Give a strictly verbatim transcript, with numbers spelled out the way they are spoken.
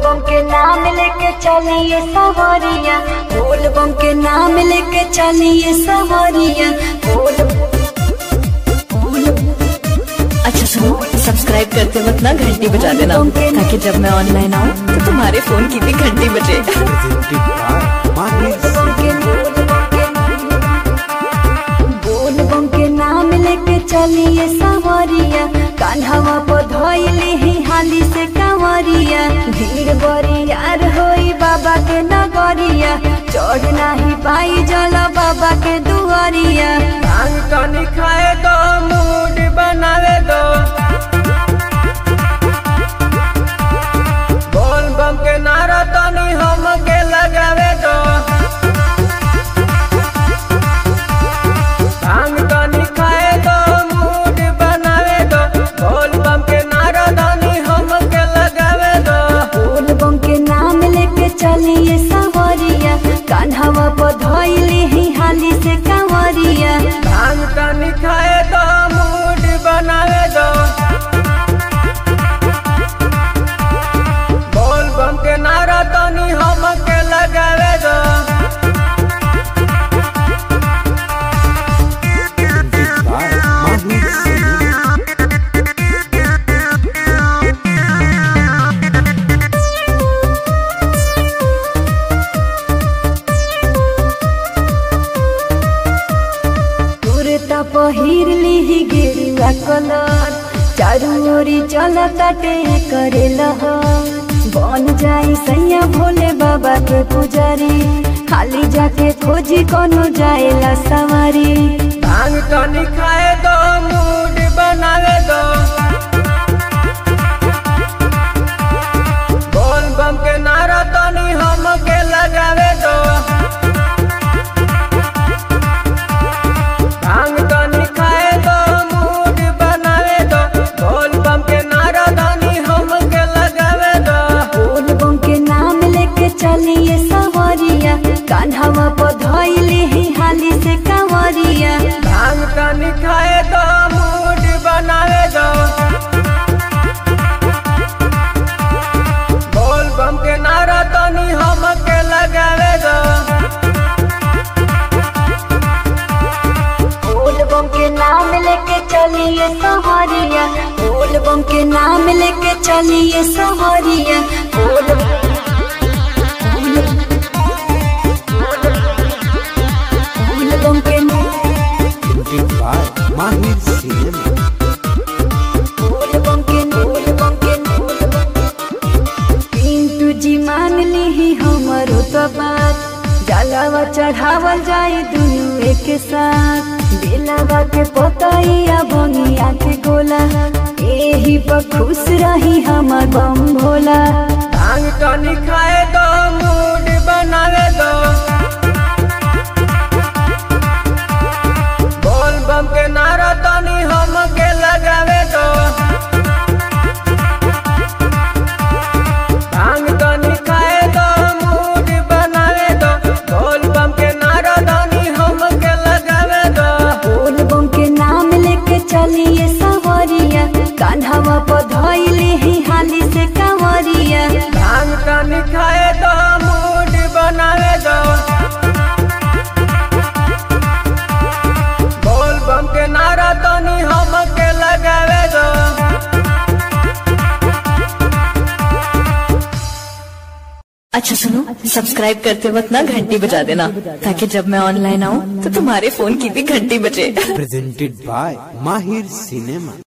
बम के नाम लेके चलिए सवारिया, बोल बम के नाम लेके चलिए सवारिया, बोल बोल। अच्छा सुनो, सब्सक्राइब करते वक्त ना घंटी बजा देना, ताकि जब मैं ऑनलाइन आऊँ तो तुम्हारे फोन की भी घंटी बजे। बोल बम के नाम लेके चलिए सवारिया, कान्हवा पर धइले ही हाली से कंवरिया, भीड़ बरियार होई बाबा के नगरिया, चढ़ नाही पाई जल बाबा के दुआरिया। भांग तनी खाए दो, मूड बनावे दो, बोल बम के नारा तनी हम के लगावे दो। भांग तनी खाए दो, मूड बनावे दो, बोल बम के नारा तनी हम के लगावे दो। बोल बम के नाम लेके चलिए सवारिया, कान्हवा पर धइले ही हाली से कंवरिया। भांग तनी खाए दो, मूड बनावे दो, बोल बम के नारा तनी हम के लगावे दो। कुर्ता पहिर ली गेरुआ कलर, चारू ओरी चलताटे करे लहर, बन जाई सैया भोले बाबा के पुजारी, खाली जाके खोजी कोनो जाएला सवारी। भांग तनी खाए दो, मूड बनावे दो, बोल बम के नारा तनी हम के लगावे दो। भांग तनी खाए दो, मूड बनावे दो, बोल बम के नारा तनी हम के लगावे दो। बोल बम के नाम लेके चलिए सवारिया, कान्हवा पर धइले ही हाली से कंवरिया। भांग तनी खाए दो, मूड बनावे दो, बोल बम के नारा तनी हम के लगावे दो। बोल बम के नाम लेके चलिए सवारिया, बोल बम के नाम लेके चलिए सवारिया, बोल बोल बोल बम के बोल बम के बोल बम के बोल बम। पिंटू जी मान ली हमरो तो बात, जलावा चढ़ावल जाए दुनू एक साथ, बेलवा के पतैया भंगिया के गोला, एही पर खुश रही हमर बम भोला। भांग तनी खाए दो, मूड बनावे दो, बोल बम के नारा तनी हम के लगावे दो। भांग तनी खाए दो, मूड बनावे दो, बोल बम के नारा तनी हम के लगावे दो। बोल बम के नाम लेके चलिए सवारिया, कान्हवा पर धइले ही हाली से कंवरिया। भांग तनी खाए दो, मूड बनावे दो, बोल बम के नारा तनी हम के लगावे दो। अच्छा सुनो, सब्सक्राइब करते वक्त ना घंटी बजा देना, ताकि जब मैं ऑनलाइन आऊँ तो तुम्हारे फोन की भी घंटी बजे। Presented by Mahir Cinema।